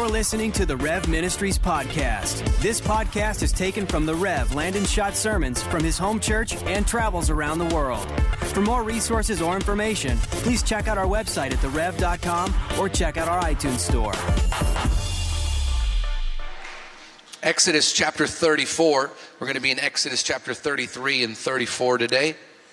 You're listening to the Rev Ministries podcast. This podcast is taken from the Rev Landon Schott sermons from his home church and travels around the world. For more resources or information, please check out our website at therev.com or check out our iTunes store. Exodus chapter 34. We're going to be in Exodus chapter 33 and 34 today.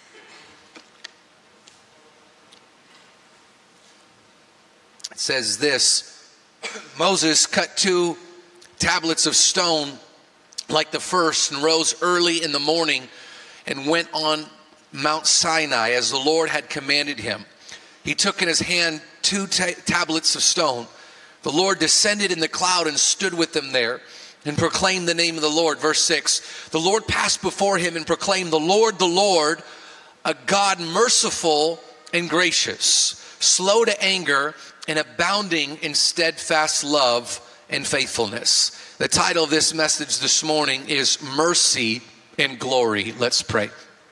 It says this: Moses cut 2 tablets of stone like the first and rose early in the morning and went on Mount Sinai as the Lord had commanded him. He took in his hand 2 tablets of stone. The Lord descended in the cloud and stood with them there and proclaimed the name of the Lord. Verse 6, the Lord passed before him and proclaimed, the Lord, a God merciful and gracious, slow to anger and abounding in steadfast love and faithfulness. The title of this message this morning is Mercy and Glory. Let's pray.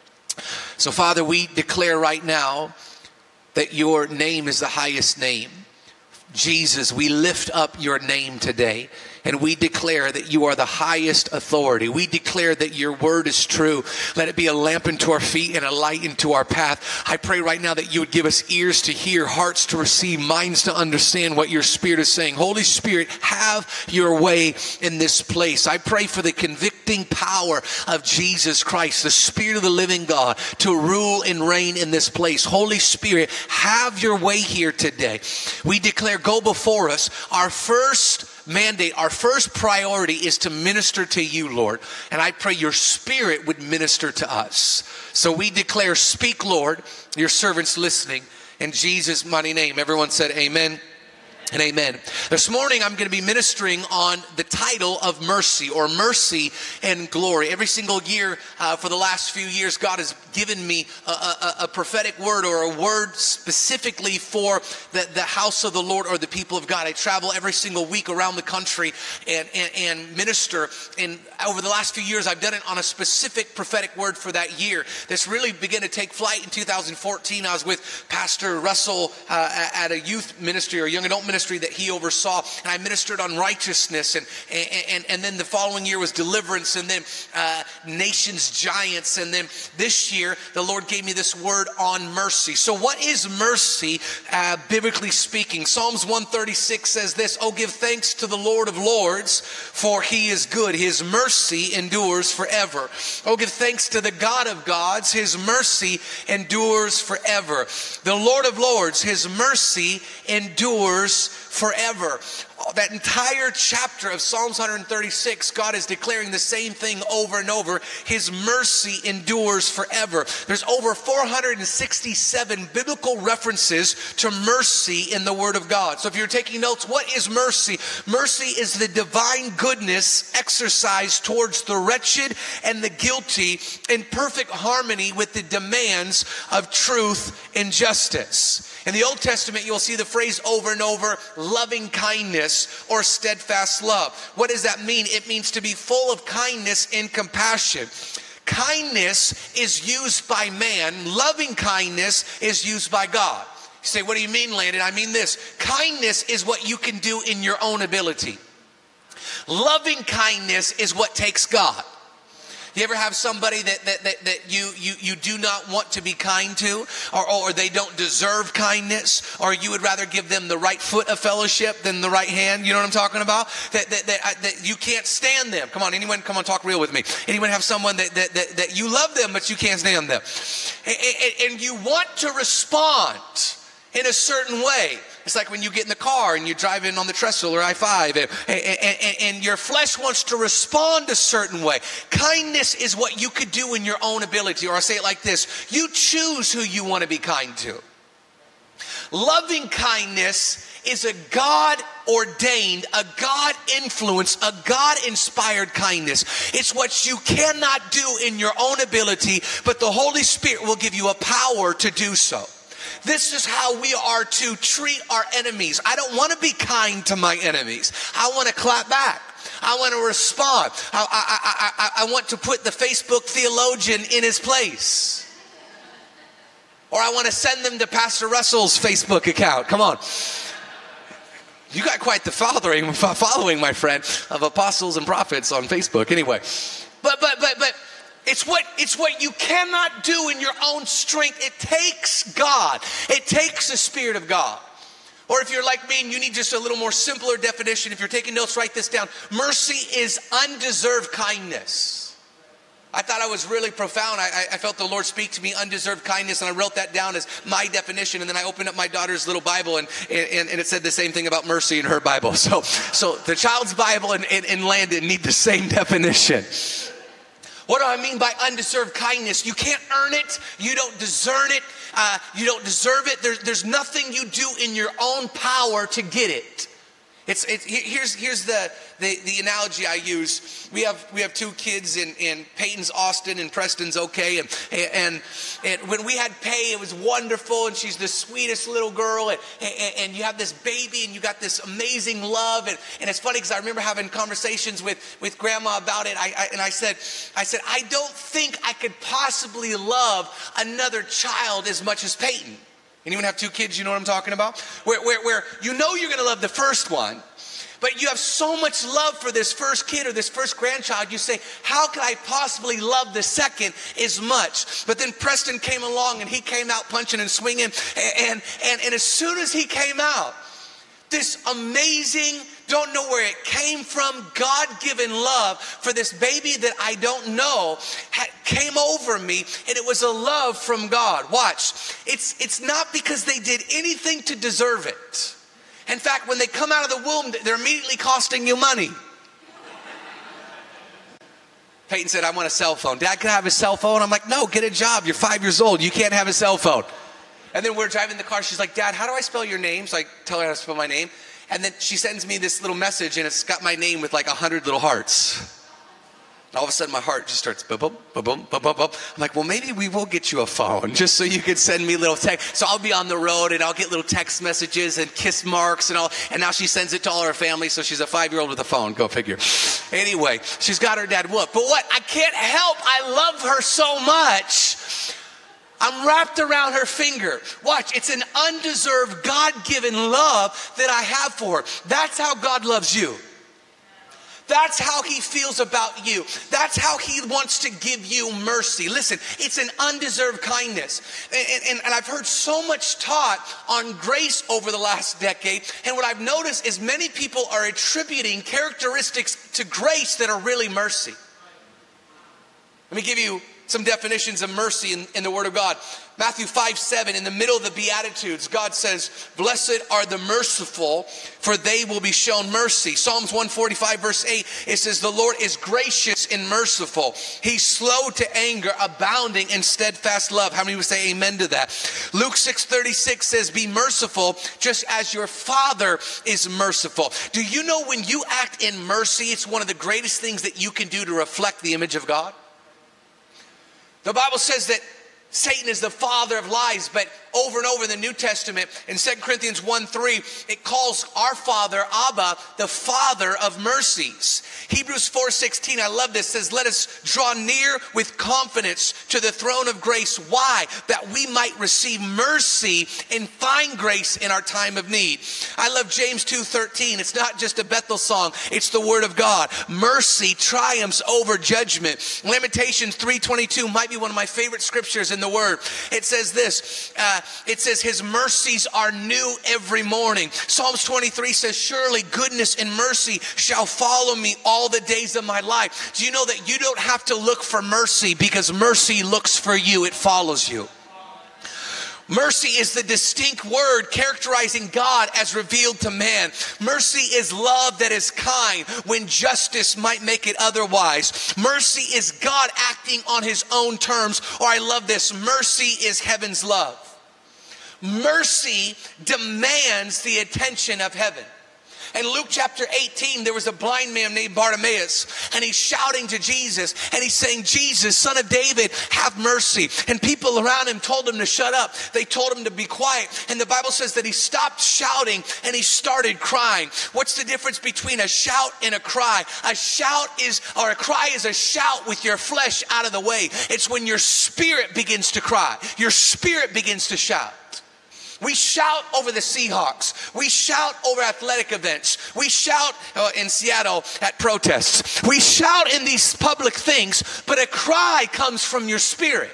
So Father, we declare right now that your name is the highest name. Jesus, we lift up your name today, and we declare that you are the highest authority. We declare that your word is true. Let it be a lamp unto our feet and a light into our path. I pray right now that you would give us ears to hear, hearts to receive, minds to understand what your Spirit is saying. Holy Spirit, have your way in this place. I pray for the convicting power of Jesus Christ, the Spirit of the living God, to rule and reign in this place. Holy Spirit, have your way here today. We declare, go before us. Our first mandate, our first priority is to minister to you, Lord. And I pray your Spirit would minister to us. So we declare, speak, Lord, your servant's listening. In Jesus' mighty name, everyone said amen and amen. This morning, I'm going to be ministering on the title of mercy, or mercy and glory. Every single year for the last few years, God has given me a prophetic word, or a word specifically for the house of the Lord or the people of God. I travel every single week around the country and minister. And over the last few years, I've done it on a specific prophetic word for that year. This really began to take flight in 2014. I was with Pastor Russell at a youth ministry or young adult ministry that he oversaw, and I ministered on righteousness, and then the following year was deliverance, and then nations, giants, and then this year the Lord gave me this word on mercy. So what is mercy, biblically speaking? Psalms 136 says this: oh, give thanks to the Lord of Lords, for he is good. His mercy endures forever. Oh, give thanks to the God of gods. His mercy endures forever. The Lord of Lords, his mercy endures forever. That entire chapter of Psalms 136, God is declaring the same thing over and over. His mercy endures forever. There's over 467 biblical references to mercy in the Word of God. So if you're taking notes, what is mercy? Mercy is the divine goodness exercised towards the wretched and the guilty in perfect harmony with the demands of truth and justice. In the Old Testament, you'll see the phrase over and over, loving kindness or steadfast love. What does that mean? It means to be full of kindness and compassion. Kindness is used by man. Loving kindness is used by God. You say, what do you mean, Landon? I mean this. Kindness is what you can do in your own ability. Loving kindness is what takes God. You ever have somebody that you do not want to be kind to, or they don't deserve kindness, or you would rather give them the right foot of fellowship than the right hand? You know what I'm talking about? That you can't stand them. Come on, anyone, come on, talk real with me. Anyone have someone that you love them, but you can't stand them? And you want to respond in a certain way. It's like when you get in the car and you drive in on the trestle or I-5 and your flesh wants to respond a certain way. Kindness is what you could do in your own ability. Or I say it like this: you choose who you want to be kind to. Loving kindness is a God-ordained, a God-influenced, a God-inspired kindness. It's what you cannot do in your own ability, but the Holy Spirit will give you a power to do so. This is how we are to treat our enemies. I don't want to be kind to my enemies. I want to clap back. I want to respond. I want to put the Facebook theologian in his place. Or I want to send them to Pastor Russell's Facebook account. Come on. You got quite the following, my friend, of apostles and prophets on Facebook. Anyway, but it's what you cannot do in your own strength. It takes God. It takes the Spirit of God. Or if you're like me and you need just a little more simpler definition, if you're taking notes, write this down. Mercy is undeserved kindness. I thought I was really profound. I felt the Lord speak to me, undeserved kindness, and I wrote that down as my definition. And then I opened up my daughter's little Bible, and it said the same thing about mercy in her Bible. So the child's Bible and Landon need the same definition. What do I mean by undeserved kindness? You can't earn it. You don't deserve it. You don't deserve it. There's nothing you do in your own power to get it. Here's the analogy I use. We have two kids in Peyton's Austin and Preston's okay, and when we had Pay, it was wonderful, and she's the sweetest little girl, and you have this baby, and you got this amazing love, and it's funny because I remember having conversations with Grandma about it. I said I don't think I could possibly love another child as much as Peyton. Anyone have two kids? You know what I'm talking about? Where you know you're going to love the first one, but you have so much love for this first kid or this first grandchild, you say, how could I possibly love the second as much? But then Preston came along and he came out punching and swinging. And as soon as he came out, this amazing, don't know where it came from, God-given love for this baby that I don't know came over me, and it was a love from God. Watch. It's not because they did anything to deserve it. In fact, when they come out of the womb, they're immediately costing you money. Peyton said, I want a cell phone. Dad, can I have a cell phone? I'm like, no, get a job. You're 5 years old. You can't have a cell phone. And then we're driving the car. She's like, Dad, how do I spell your name? So I tell her how to spell my name. And then she sends me this little message, and it's got my name with like 100 little hearts. All of a sudden, my heart just starts boom, boom, boom, boom, boom, boom. I'm like, well, maybe we will get you a phone just so you can send me little text. So I'll be on the road, and I'll get little text messages and kiss marks and all. And now she sends it to all her family, so she's a 5-year-old with a phone. Go figure. Anyway, she's got her dad whooped. But what? I can't help. I love her so much. I'm wrapped around her finger. Watch, it's an undeserved, God-given love that I have for her. That's how God loves you. That's how he feels about you. That's how he wants to give you mercy. Listen, it's an undeserved kindness. And I've heard so much taught on grace over the last decade. And what I've noticed is many people are attributing characteristics to grace that are really mercy. Let me give you some definitions of mercy in the Word of God. Matthew 5:7, in the middle of the Beatitudes, God says, blessed are the merciful, for they will be shown mercy. Psalms 145 verse 8, it says, the Lord is gracious and merciful. He's slow to anger, abounding in steadfast love. How many would say amen to that? Luke 6:36 says, be merciful just as your Father is merciful. Do you know when you act in mercy, it's one of the greatest things that you can do to reflect the image of God? The Bible says that Satan is the father of lies, but over and over in the New Testament, in 2 Corinthians 1:3, it calls our Father, Abba, the Father of mercies. Hebrews 4:16, I love this, says, let us draw near with confidence to the throne of grace. Why? That we might receive mercy and find grace in our time of need. I love James 2:13. It's not just a Bethel song, it's the Word of God. Mercy triumphs over judgment. Lamentations 3:22 might be one of my favorite scriptures in the Word. It says this, it says his mercies are new every morning. Psalms 23 says, surely goodness and mercy shall follow me all the days of my life. Do you know that you don't have to look for mercy because mercy looks for you? It follows you. Mercy is the distinct word characterizing God as revealed to man. Mercy is love that is kind when justice might make it otherwise. Mercy is God acting on his own terms. Or I love this, mercy is heaven's love. Mercy demands the attention of heaven. In Luke chapter 18, there was a blind man named Bartimaeus, and he's shouting to Jesus, and he's saying, Jesus, Son of David, have mercy. And people around him told him to shut up. They told him to be quiet. And the Bible says that he stopped shouting, and he started crying. What's the difference between a shout and a cry? A cry is a shout with your flesh out of the way. It's when your spirit begins to cry. Your spirit begins to shout. We shout over the Seahawks. We shout over athletic events. We shout in Seattle at protests. We shout in these public things, but a cry comes from your spirit.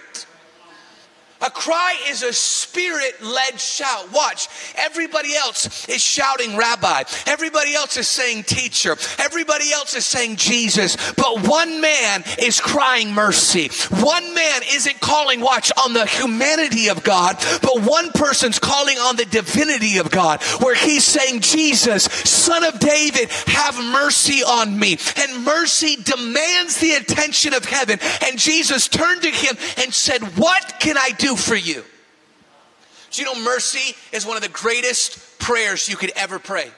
A cry is a spirit-led shout. Watch, everybody else is shouting rabbi. Everybody else is saying teacher. Everybody else is saying Jesus. But one man is crying mercy. One man isn't calling, watch, on the humanity of God, but one person's calling on the divinity of God, where he's saying, Jesus, Son of David, have mercy on me. And mercy demands the attention of heaven. And Jesus turned to him and said, what can I do for you? Do you know mercy is one of the greatest prayers you could ever pray?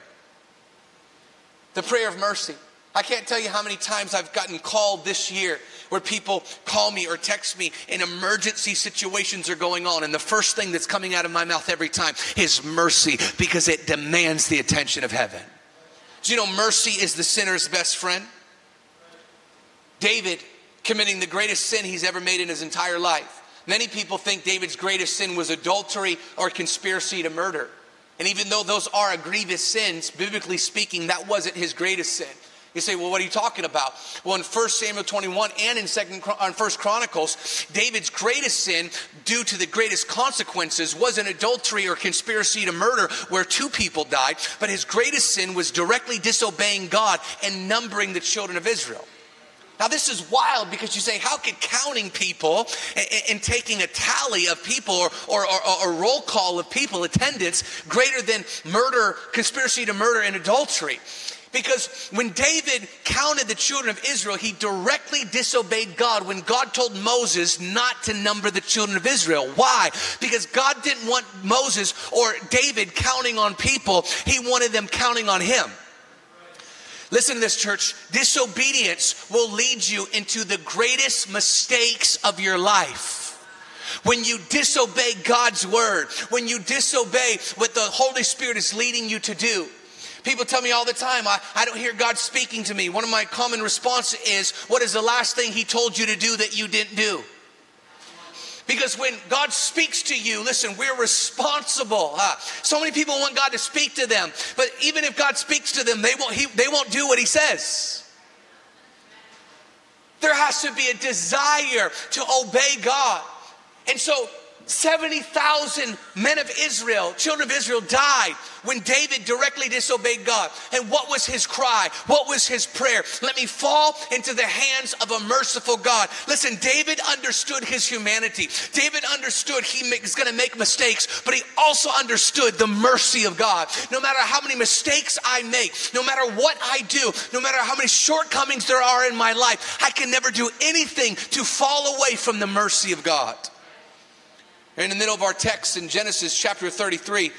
The prayer of mercy. I can't tell you how many times I've gotten called this year where people call me or text me and emergency situations are going on, and the first thing that's coming out of my mouth every time is mercy, because it demands the attention of heaven. Do you know mercy is the sinner's best friend? David, committing the greatest sin he's ever made in his entire life. Many people think David's greatest sin was adultery or conspiracy to murder. And even though those are grievous sins, biblically speaking, that wasn't his greatest sin. You say, well, what are you talking about? Well, in 1 Samuel 21 and in 1 Chronicles, David's greatest sin, due to the greatest consequences, wasn't adultery or conspiracy to murder, where 2 people died. But his greatest sin was directly disobeying God and numbering the children of Israel. Now, this is wild, because you say, how could counting people and taking a tally of people or a roll call of people, attendance, greater than murder, conspiracy to murder, and adultery? Because when David counted the children of Israel, he directly disobeyed God when God told Moses not to number the children of Israel. Why? Because God didn't want Moses or David counting on people. He wanted them counting on him. Listen to this, church. Disobedience will lead you into the greatest mistakes of your life. When you disobey God's word, when you disobey what the Holy Spirit is leading you to do. People tell me all the time, I don't hear God speaking to me. One of my common responses is, what is the last thing he told you to do that you didn't do? Because when God speaks to you, listen, we're responsible. So many people want God to speak to them, but even if God speaks to them, they won't do what he says. There has to be a desire to obey God. And so 70,000 men of Israel, children of Israel, died when David directly disobeyed God. And what was his cry? What was his prayer? Let me fall into the hands of a merciful God. Listen, David understood his humanity. David understood he is going to make mistakes, but he also understood the mercy of God. No matter how many mistakes I make, no matter what I do, no matter how many shortcomings there are in my life, I can never do anything to fall away from the mercy of God. In the middle of our text in Genesis chapter 33,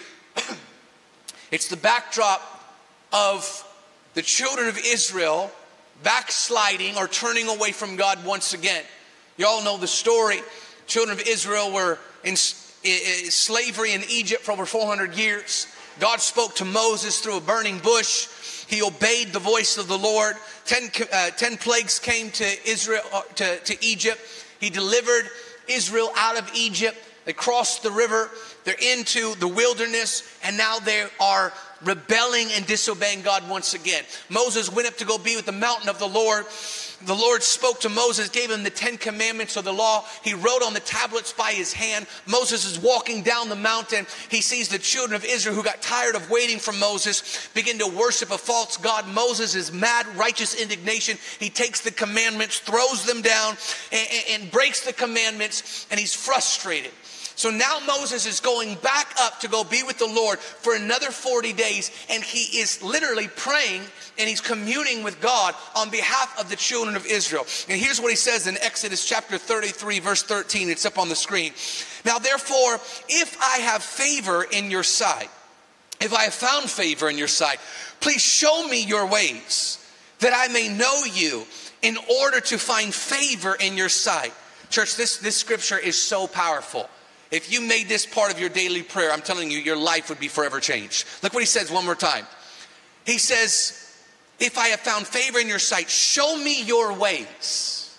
it's the backdrop of the children of Israel backsliding or turning away from God once again. You all know the story. Children of Israel were in slavery in Egypt for over 400 years. God spoke to Moses through a burning bush. He obeyed the voice of the Lord. 10 plagues came to Israel, to Egypt. He delivered Israel out of Egypt. They crossed the river, they're into the wilderness, and now they are rebelling and disobeying God once again. Moses went up to go be with the mountain of the Lord. The Lord spoke to Moses, gave him the 10 commandments of the law. He wrote on the tablets by his hand. Moses is walking down the mountain. He sees the children of Israel who got tired of waiting for Moses begin to worship a false god. Moses is mad, righteous indignation. He takes the commandments, throws them down, and breaks the commandments, and he's frustrated. So now Moses is going back up to go be with the Lord for another 40 days. And he is literally praying and he's communing with God on behalf of the children of Israel. And here's what he says in Exodus chapter 33, verse 13. It's up on the screen. Now, therefore, if I have favor in your sight, if I have found favor in your sight, please show me your ways that I may know you in order to find favor in your sight. Church, this scripture is so powerful. If you made this part of your daily prayer, I'm telling you, your life would be forever changed. Look what he says one more time. He says, if I have found favor in your sight, show me your ways.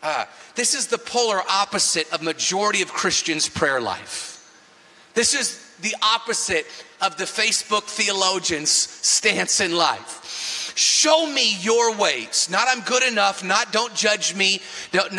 This is the polar opposite of majority of Christians' prayer life. This is the opposite of the Facebook theologian's stance in life. Show me your ways. Not I'm good enough, not don't judge me, don't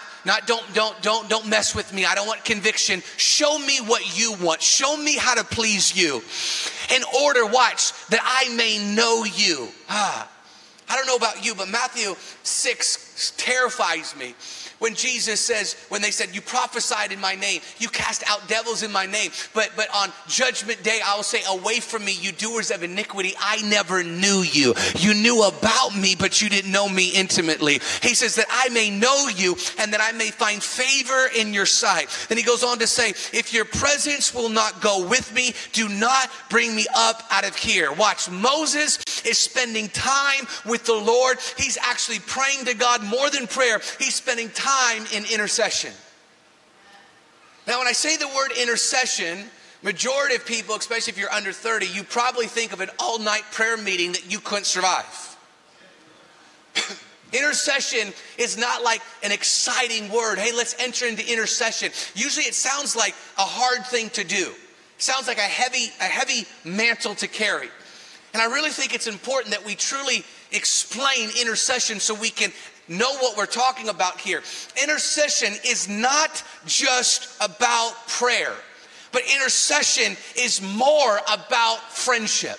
mess with me. I don't want conviction. Show me what you want. Show me how to please you. In order, watch, that I may know you. I don't know about you, but Matthew 6 terrifies me. When Jesus says, when they said, you prophesied in my name, you cast out devils in my name, but on judgment day, I will say, away from me, you doers of iniquity, I never knew you. You knew about me, but you didn't know me intimately. He says that I may know you and that I may find favor in your sight. Then he goes on to say, if your presence will not go with me, do not bring me up out of here. Watch, Moses is spending time with the Lord. He's actually praying to God more than prayer. He's spending time in intercession. Now, when I say the word intercession, majority of people, especially if you're under 30, you probably think of an all-night prayer meeting that you couldn't survive. Intercession is not like an exciting word. Hey, let's enter into intercession. Usually it sounds like a hard thing to do. It sounds like a heavy mantle to carry. And I really think it's important that we truly explain intercession so we can know what we're talking about here. Intercession is not just about prayer, but intercession is more about friendship.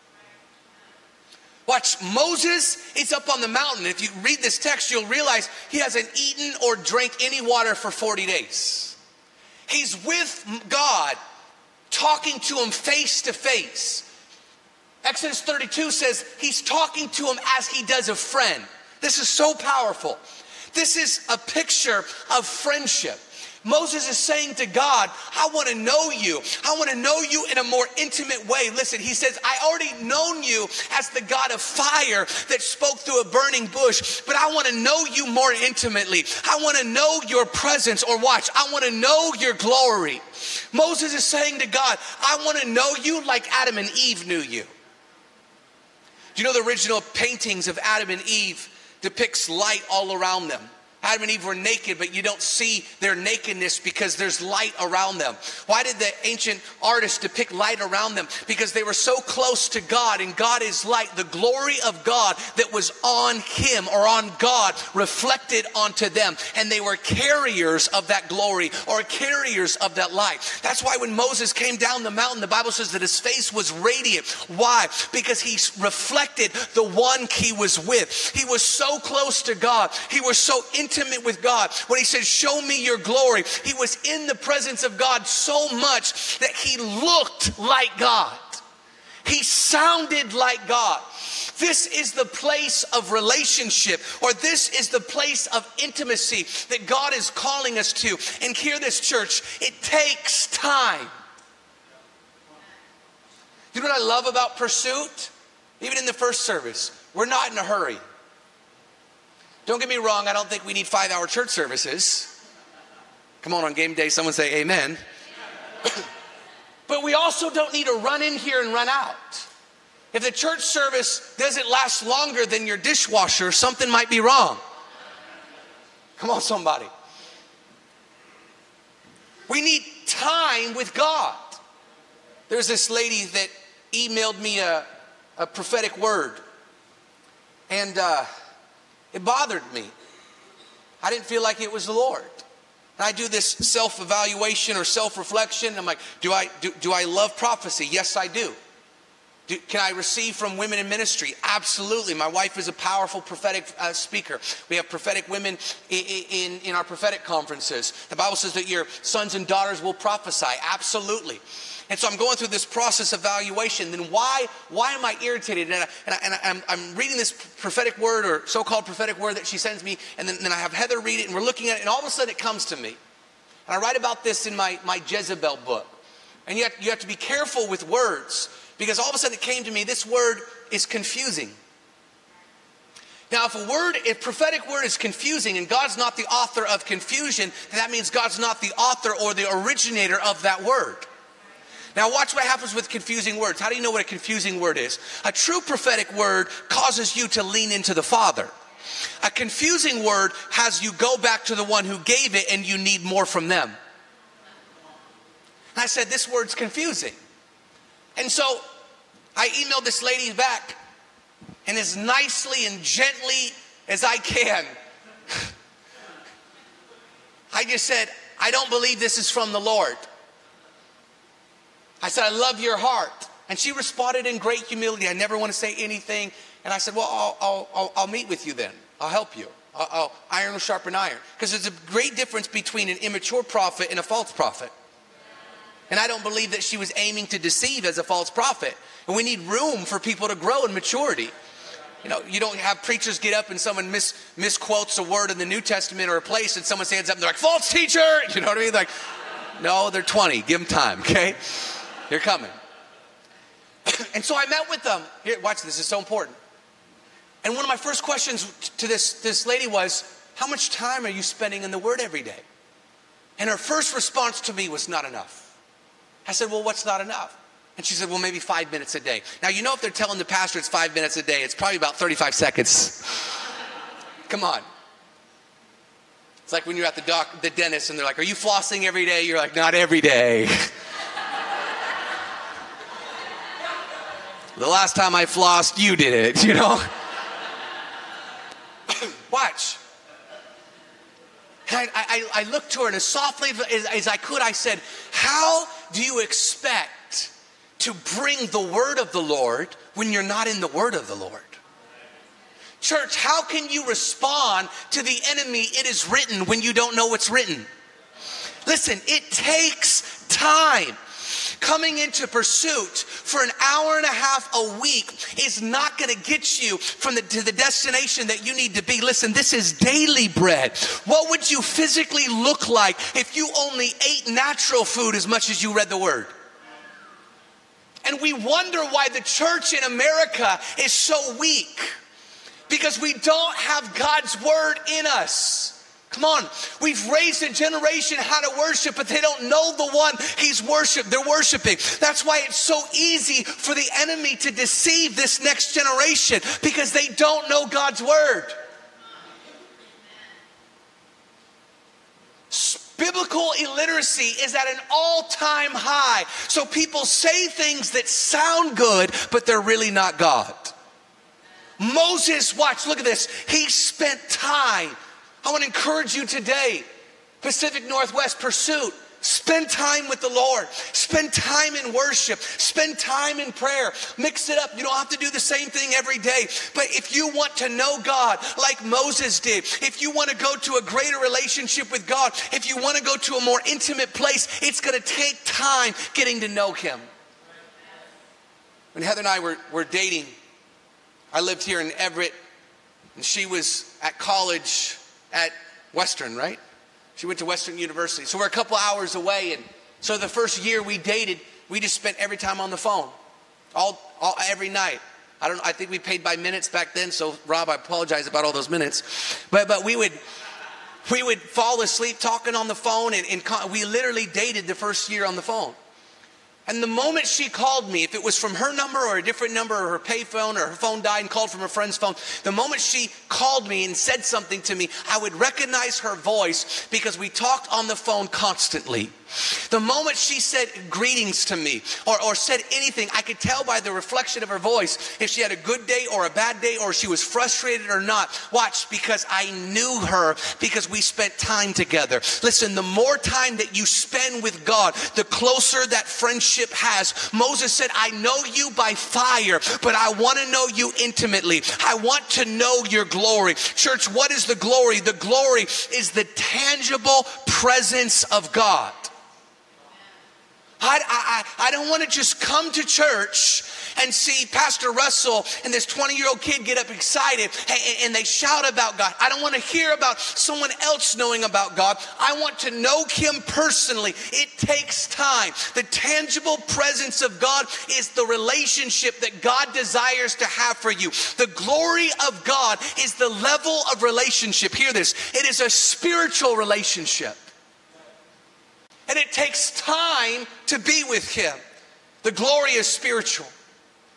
Watch, Moses is up on the mountain. If you read this text, you'll realize he hasn't eaten or drank any water for 40 days. He's with God, talking to him face to face. Exodus 32 says he's talking to him as he does a friend. This is so powerful. This is a picture of friendship. Moses is saying to God, I want to know you. I want to know you in a more intimate way. Listen, he says, I already known you as the God of fire that spoke through a burning bush, but I want to know you more intimately. I want to know your presence, or watch, I want to know your glory. Moses is saying to God, I want to know you like Adam and Eve knew you. Do you know the original paintings of Adam and Eve depicts light all around them? Adam and Eve were naked, but you don't see their nakedness because there's light around them. Why did the ancient artists depict light around them? Because they were so close to God, and God is light. The glory of God that was on him or on God reflected onto them, and they were carriers of that glory or carriers of that light. That's why when Moses came down the mountain, the Bible says that his face was radiant. Why? Because he reflected the one he was with. He was so close to God. He was so intimate with God. When he said, show me your glory, he was in the presence of God so much that he looked like God. He sounded like God. This is the place of relationship, or this is the place of intimacy that God is calling us to. And hear this, church, it takes time. You know what I love about Pursuit? Even in the first service, we're not in a hurry. Don't get me wrong, I don't think we need 5-hour church services. Come on game day, someone say amen. But we also don't need to run in here and run out. If the church service doesn't last longer than your dishwasher, something might be wrong. Come on, somebody. We need time with God. There's this lady that emailed me a prophetic word. And it bothered me. I didn't feel like it was the Lord. And I do this self-evaluation or self-reflection. I'm like, do I love prophecy? Yes, I do. Can I receive from women in ministry? Absolutely. My wife is a powerful prophetic speaker. We have prophetic women in our prophetic conferences. The Bible says that your sons and daughters will prophesy. Absolutely. And so I'm going through this process of evaluation. Then why am I irritated? And I'm reading this prophetic word or so-called prophetic word that she sends me. And then I have Heather read it, and we're looking at it. And all of a sudden it comes to me. And I write about this in my Jezebel book. And you have to be careful with words, because all of a sudden it came to me, this word is confusing. Now, if prophetic word is confusing and God's not the author of confusion, then that means God's not the author or the originator of that word. Now watch what happens with confusing words. How do you know what a confusing word is? A true prophetic word causes you to lean into the Father. A confusing word has you go back to the one who gave it and you need more from them. And I said, this word's confusing. And so I emailed this lady back, and as nicely and gently as I can, I just said, I don't believe this is from the Lord. I said, I love your heart. And she responded in great humility. I never want to say anything. And I said, well, I'll meet with you then. I'll help you. Iron will sharpen iron. Because there's a great difference between an immature prophet and a false prophet. And I don't believe that she was aiming to deceive as a false prophet. And we need room for people to grow in maturity. You know, you don't have preachers get up and someone misquotes a word in the New Testament or a place, and someone stands up and they're like, false teacher! You know what I mean? Like, no, they're 20. Give them time, okay? They're coming. And so I met with them. Here, watch this. This is so important. And one of my first questions to this lady was, how much time are you spending in the Word every day? And her first response to me was, not enough. I said, well, what's not enough? And she said, well, maybe 5 minutes a day. Now, you know, if they're telling the pastor it's 5 minutes a day, it's probably about 35 seconds. Come on. It's like when you're at the dentist and they're like, are you flossing every day? You're like, not every day. The last time I flossed, you did it, you know? Watch. And I looked to her, and as softly as I could, I said, how do you expect to bring the word of the Lord when you're not in the word of the Lord? Church, how can you respond to the enemy, it is written, when you don't know what's written? Listen, it takes time. Coming into Pursuit for an hour and a half a week is not going to get you to the destination that you need to be. Listen, this is daily bread. What would you physically look like if you only ate natural food as much as you read the Word? And we wonder why the church in America is so weak. Because we don't have God's Word in us. Come on, we've raised a generation how to worship, but they don't know the one they're worshiping. That's why it's so easy for the enemy to deceive this next generation, because they don't know God's Word. Biblical illiteracy is at an all-time high. So people say things that sound good, but they're really not God. Moses, watch, look at this. He spent time. I want to encourage you today, Pacific Northwest Pursuit, spend time with the Lord. Spend time in worship. Spend time in prayer. Mix it up. You don't have to do the same thing every day. But if you want to know God like Moses did, if you want to go to a greater relationship with God, if you want to go to a more intimate place, it's going to take time getting to know Him. When Heather and I were dating, I lived here in Everett, and she was at college at Western, right? She went to Western University. So we're a couple hours away. And so the first year we dated, we just spent every time on the phone. Every night. I think we paid by minutes back then. So Rob, I apologize about all those minutes. But we would fall asleep talking on the phone. And we literally dated the first year on the phone. And the moment she called me, if it was from her number or a different number, or her pay phone, or her phone died and called from her friend's phone, the moment she called me and said something to me, I would recognize her voice because we talked on the phone constantly. The moment she said greetings to me or said anything, I could tell by the reflection of her voice if she had a good day or a bad day, or she was frustrated or not. Watch, because I knew her, because we spent time together. Listen, the more time that you spend with God, the closer that friendship has. Moses said, I know you by fire, but I want to know you intimately. I want to know your glory. Church, what is the glory? The glory is the tangible presence of God. I don't want to just come to church and see Pastor Russell and this 20-year-old kid get up excited and they shout about God. I don't want to hear about someone else knowing about God. I want to know Him personally. It takes time. The tangible presence of God is the relationship that God desires to have for you. The glory of God is the level of relationship. Hear this. It is a spiritual relationship. And it takes time to be with Him. The glory is spiritual.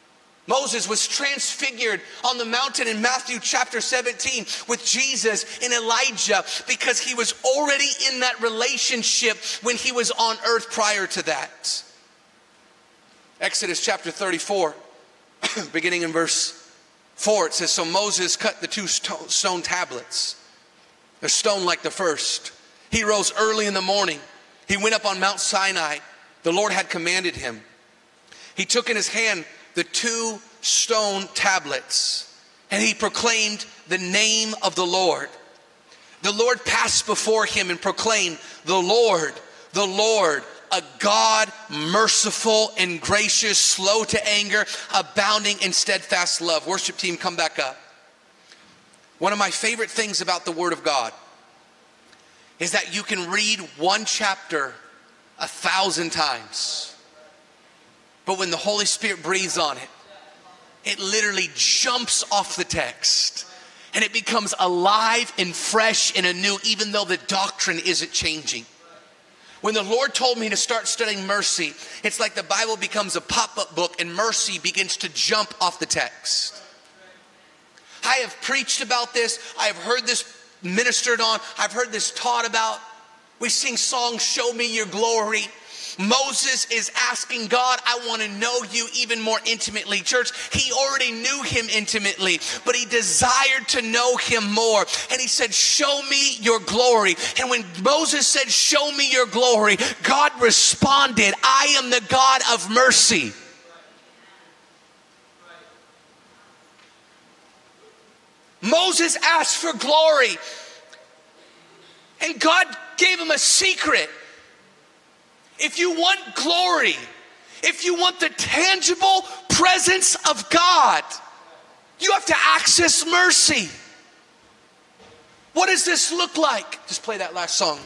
Moses was transfigured on the mountain in Matthew chapter 17 with Jesus and Elijah because he was already in that relationship when he was on earth prior to that. Exodus chapter 34, beginning in verse 4, it says, so Moses cut the 2 stone tablets, a stone like the first. He rose early in the morning. He went up on Mount Sinai. The Lord had commanded him. He took in his hand the 2 stone tablets, and he proclaimed the name of the Lord. The Lord passed before him and proclaimed, the Lord, a God merciful and gracious, slow to anger, abounding in steadfast love. Worship team, come back up. One of my favorite things about the Word of God is that you can read one chapter 1,000 times. But when the Holy Spirit breathes on it, it literally jumps off the text. And it becomes alive and fresh and anew, even though the doctrine isn't changing. When the Lord told me to start studying mercy, it's like the Bible becomes a pop-up book and mercy begins to jump off the text. I have preached about this. I have heard this ministered on. I've heard this taught about. We sing songs, Show Me Your Glory. Moses is asking God, I want to know you even more intimately. Church, he already knew him intimately, but he desired to know him more. And he said, show me your glory. And when Moses said, show me your glory, God responded, I am the God of mercy. Moses asked for glory, and God gave him a secret. If you want glory, if you want the tangible presence of God, you have to access mercy. What does this look like? Just play that last song.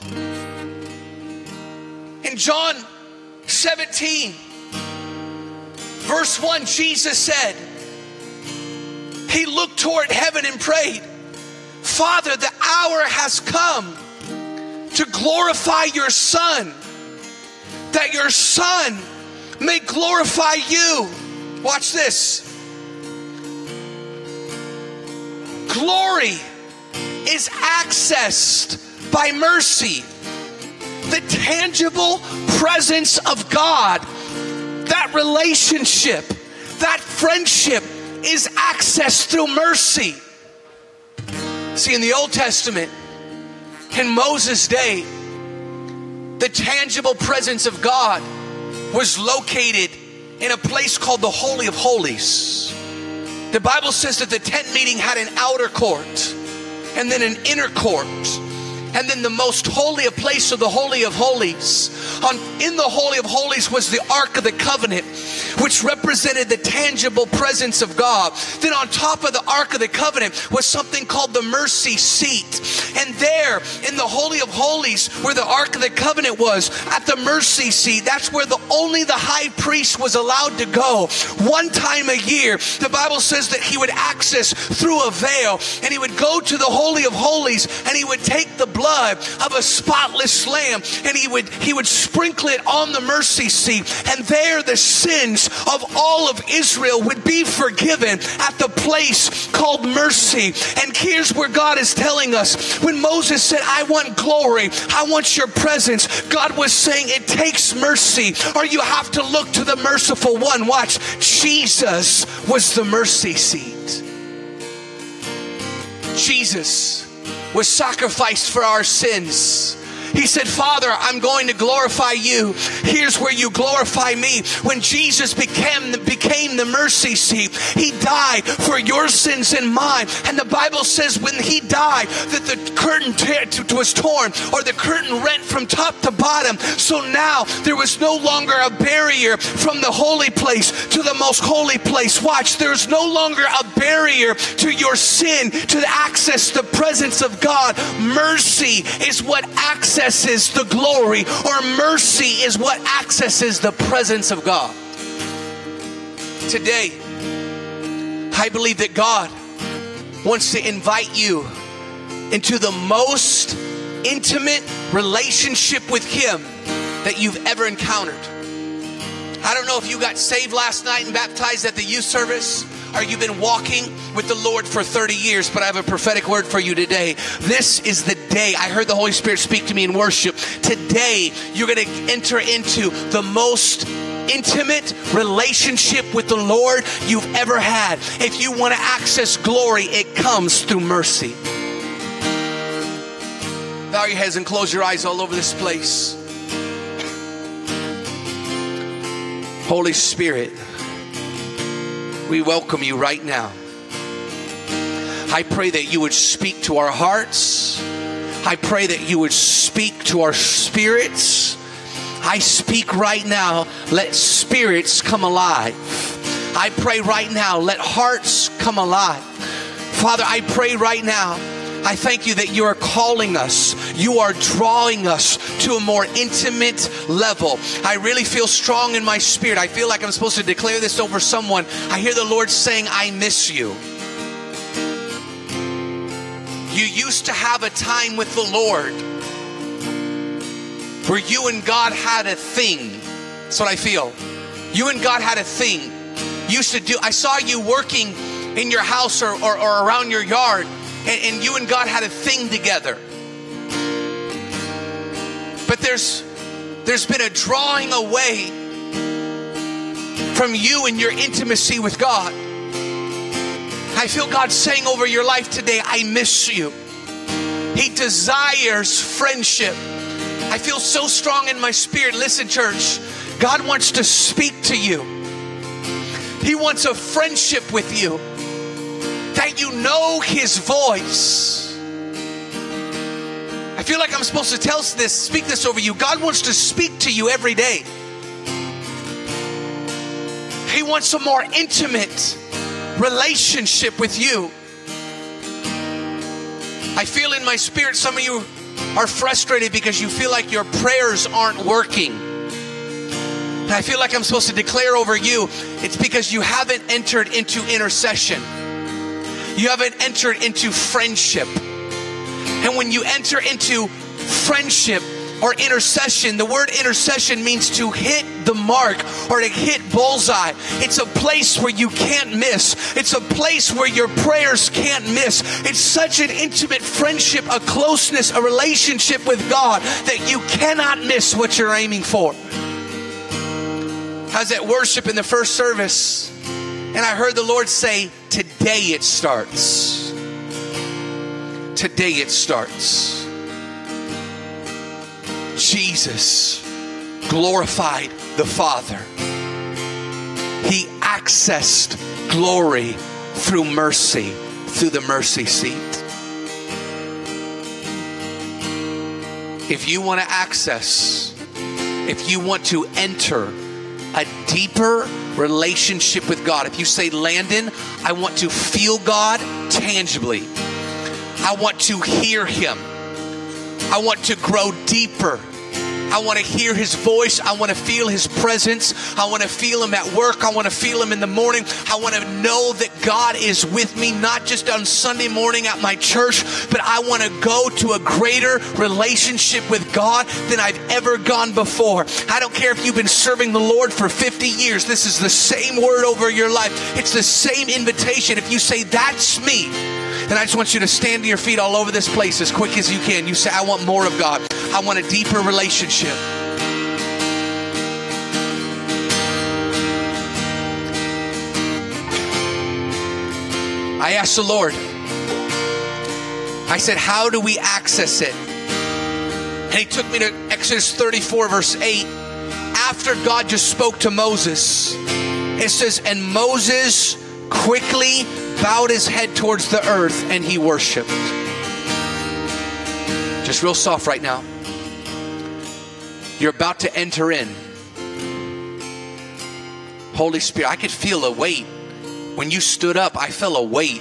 In John 17, verse 1, Jesus said, he looked toward heaven and prayed, Father, the hour has come to glorify your Son, that your Son may glorify you. Watch this. Glory is accessed by mercy. The tangible presence of God, that relationship, that friendship is accessed through mercy. See, in the Old Testament, in Moses' day, the tangible presence of God was located in a place called the Holy of Holies. The Bible says that the tent meeting had an outer court and then an inner court. And then the most holy of place of the Holy of Holies. In the Holy of Holies was the Ark of the Covenant, which represented the tangible presence of God. Then on top of the Ark of the Covenant was something called the mercy seat. And there in the Holy of Holies, where the Ark of the Covenant was, at the mercy seat, that's where only the high priest was allowed to go. One time a year, the Bible says that he would access through a veil, and he would go to the Holy of Holies, and he would take the blood of a spotless lamb, and he would sprinkle it on the mercy seat, and there the sins of all of Israel would be forgiven at the place called mercy. And here's where God is telling us, when Moses said, I want glory, I want your presence, God was saying it takes mercy, or you have to look to the merciful one. Watch, Jesus was the mercy seat. Jesus was sacrificed for our sins. He said, Father, I'm going to glorify you. Here's where you glorify me. When Jesus became the mercy seat, he died for your sins and mine. And the Bible says when he died that the curtain was torn, or the curtain rent from top to bottom. So now there was no longer a barrier from the holy place to the most holy place. Watch, there's no longer a barrier to your sin to access the presence of God. Mercy is what accesses the glory, or mercy is what accesses the presence of God. Today, I believe that God wants to invite you into the most intimate relationship with Him that you've ever encountered. I don't know if you got saved last night and baptized at the youth service, or you've been walking with the Lord for 30 years, but I have a prophetic word for you today. This is the day. I heard the Holy Spirit speak to me in worship. Today, you're going to enter into the most intimate relationship with the Lord you've ever had. If you want to access glory, it comes through mercy. Bow your heads and close your eyes all over this place. Holy Spirit, we welcome you right now. I pray that you would speak to our hearts. I pray that you would speak to our spirits. I speak right now, let spirits come alive. I pray right now, let hearts come alive. Father, I pray right now, I thank you that you are calling us. You are drawing us to a more intimate level. I really feel strong in my spirit. I feel like I'm supposed to declare this over someone. I hear the Lord saying, I miss you. You used to have a time with the Lord where you and God had a thing. That's what I feel. You and God had a thing. You used to do. I saw you working in your house or around your yard. And you and God had a thing together. But there's been a drawing away from you and your intimacy with God. I feel God saying over your life today, I miss you. He desires friendship. I feel so strong in my spirit. Listen, church, God wants to speak to you. He wants a friendship with you. That you know his voice. I feel like I'm supposed to speak this over you. God wants to speak to you every day. He wants a more intimate relationship with you. I feel in my spirit some of you are frustrated because you feel like your prayers aren't working. And I feel like I'm supposed to declare over you, it's because you haven't entered into intercession. You haven't entered into friendship. And when you enter into friendship or intercession, the word intercession means to hit the mark or to hit bullseye. It's a place where you can't miss. It's a place where your prayers can't miss. It's such an intimate friendship, a closeness, a relationship with God that you cannot miss what you're aiming for. I was at worship in the first service, and I heard the Lord say, today it starts. Today it starts. Jesus glorified the Father. He accessed glory through mercy, through the mercy seat. If you want to access, if you want to enter a deeper relationship with God, if you say, Landon, I want to feel God tangibly. I want to hear him. I want to grow deeper. I want to hear his voice. I want to feel his presence. I want to feel him at work. I want to feel him in the morning. I want to know that God is with me, not just on Sunday morning at my church, but I want to go to a greater relationship with God than I've ever gone before. I don't care if you've been serving the Lord for 50 years. This is the same word over your life. It's the same invitation. If you say, that's me, then I just want you to stand to your feet all over this place as quick as you can. You say, I want more of God. I want a deeper relationship. I asked the Lord, I said, how do we access it? And he took me to Exodus 34 verse 8. After God just spoke to Moses, it says, and Moses quickly bowed his head towards the earth and he worshiped. Just real soft right now. You're about to enter in. Holy Spirit, I could feel a weight. When you stood up, I felt a weight.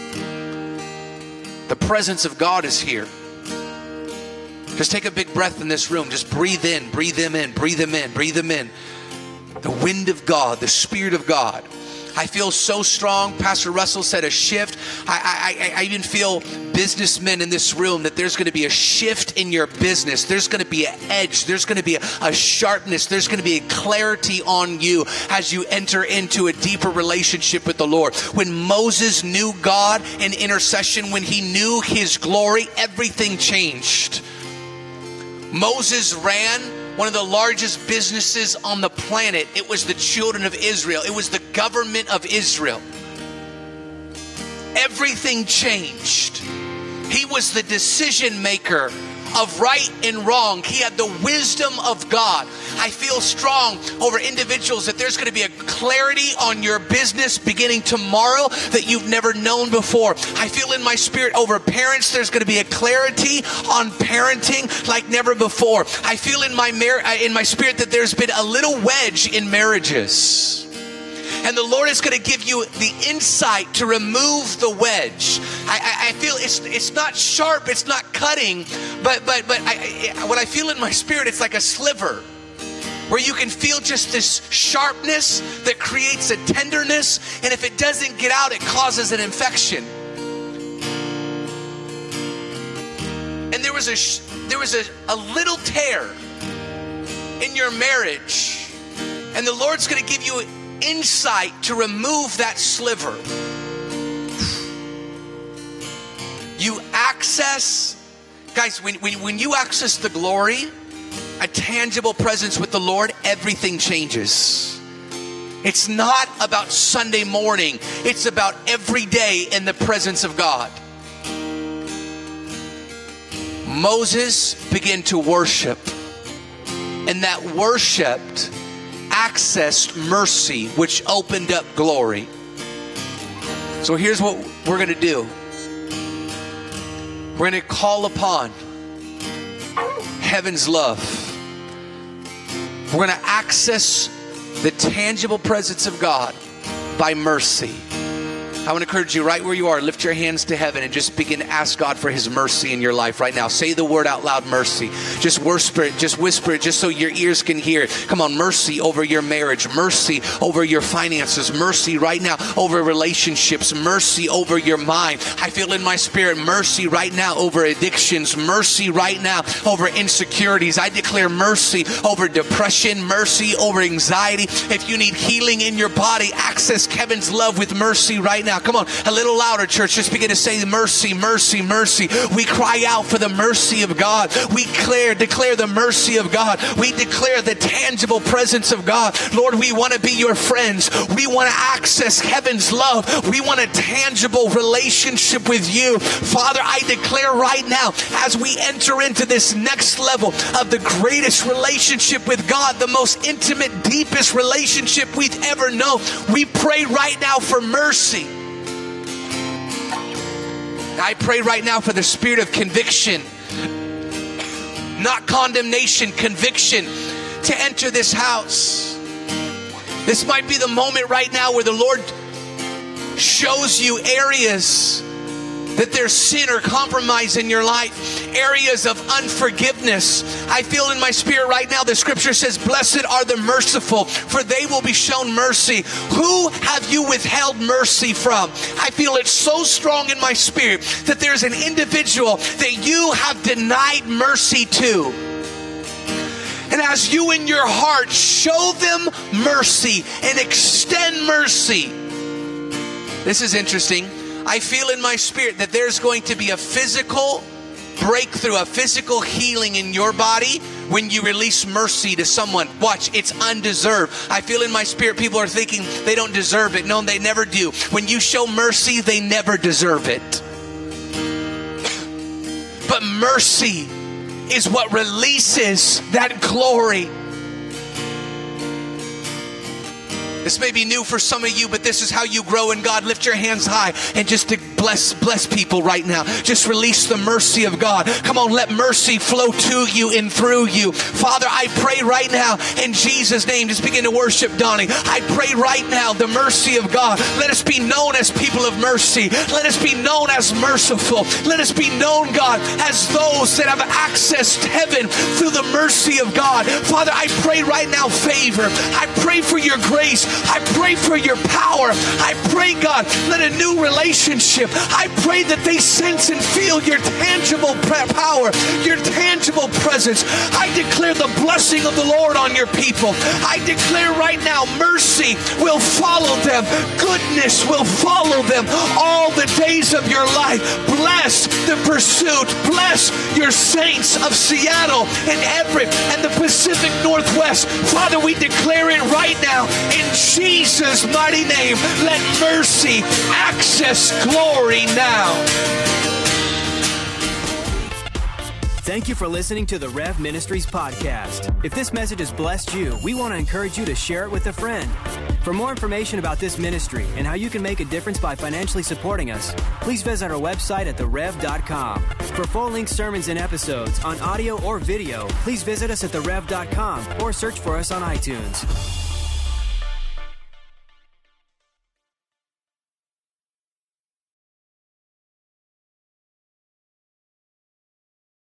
The presence of God is here. Just take a big breath in this room. Just breathe in, breathe them in, breathe them in, breathe them in. The wind of God, the Spirit of God. I feel so strong. Pastor Russell said a shift. I even feel businessmen in this room that there's going to be a shift in your business. There's going to be an edge. There's going to be a sharpness. There's going to be a clarity on you as you enter into a deeper relationship with the Lord. When Moses knew God in intercession, when he knew his glory, everything changed. Moses ran one of the largest businesses on the planet. It was the children of Israel. It was the government of Israel. Everything changed. He was the decision maker of right and wrong. He had the wisdom of God. I feel strong over individuals that there's going to be a clarity on your business beginning tomorrow that you've never known before. I feel in my spirit over parents, there's going to be a clarity on parenting like never before. I feel in my spirit that there's been a little wedge in marriages. And the Lord is going to give you the insight to remove the wedge. I feel it's not sharp, it's not cutting, but what I feel in my spirit, it's like a sliver where you can feel just this sharpness that creates a tenderness, and if it doesn't get out, it causes an infection. And there was a little tear in your marriage, and the Lord's going to give you insight to remove that sliver. You access, guys, when you access the glory, a tangible presence with the Lord, everything changes. It's not about Sunday morning. It's about every day in the presence of God. Moses began to worship, and that worship accessed mercy, which opened up glory. So here's what we're going to do. We're going to call upon heaven's love. We're going to access the tangible presence of God by mercy. I want to encourage you right where you are, lift your hands to heaven and just begin to ask God for his mercy in your life right now. Say the word out loud, mercy. Just whisper it, just so your ears can hear it. Come on, mercy over your marriage, mercy over your finances, mercy right now over relationships, mercy over your mind. I feel in my spirit mercy right now over addictions, mercy right now over insecurities. I declare mercy over depression, mercy over anxiety. If you need healing in your body, access Kevin's love with mercy right now. Come on, a little louder, church. Just begin to say mercy, mercy, mercy. We cry out for the mercy of God. We declare the mercy of God. We declare the tangible presence of God. Lord, we want to be your friends. We want to access heaven's love. We want a tangible relationship with you. Father, I declare right now, as we enter into this next level of the greatest relationship with God, the most intimate, deepest relationship we've ever known, we pray right now for mercy. I pray right now for the spirit of conviction, not condemnation, conviction, to enter this house. This might be the moment right now where the Lord shows you areas that there's sin or compromise in your life, areas of unforgiveness. I feel in my spirit right now, the scripture says, blessed are the merciful, for they will be shown mercy. Who have you withheld mercy from? I feel it so strong in my spirit that there's an individual that you have denied mercy to. And as you in your heart show them mercy and extend mercy. This is interesting. I feel in my spirit that there's going to be a physical breakthrough, a physical healing in your body when you release mercy to someone. Watch, it's undeserved. I feel in my spirit people are thinking they don't deserve it. No, they never do. When you show mercy, they never deserve it. But mercy is what releases that glory. This may be new for some of you, but this is how you grow in God. Lift your hands high and just bless people right now. Just release the mercy of God. Come on, let mercy flow to you and through you. Father, I pray right now in Jesus' name. Just begin to worship, Donnie. I pray right now the mercy of God. Let us be known as people of mercy. Let us be known as merciful. Let us be known, God, as those that have accessed heaven through the mercy of God. Father, I pray right now favor. I pray for your grace. I pray for your power. I pray, God, let a new relationship. I pray that they sense and feel your tangible power, your tangible presence. I declare the blessing of the Lord on your people. I declare right now mercy will follow them. Goodness will follow them all the days of your life. Bless the pursuit. Bless your saints of Seattle and Everett and the Pacific Northwest. Father, we declare it right now in Jesus' mighty name. Let mercy access glory now. Thank you for listening to the Rev Ministries podcast. If this message has blessed you, we want to encourage you to share it with a friend. For more information about this ministry and how you can make a difference by financially supporting us, please visit our website at therev.com. For full-length sermons and episodes on audio or video, please visit us at therev.com or search for us on iTunes.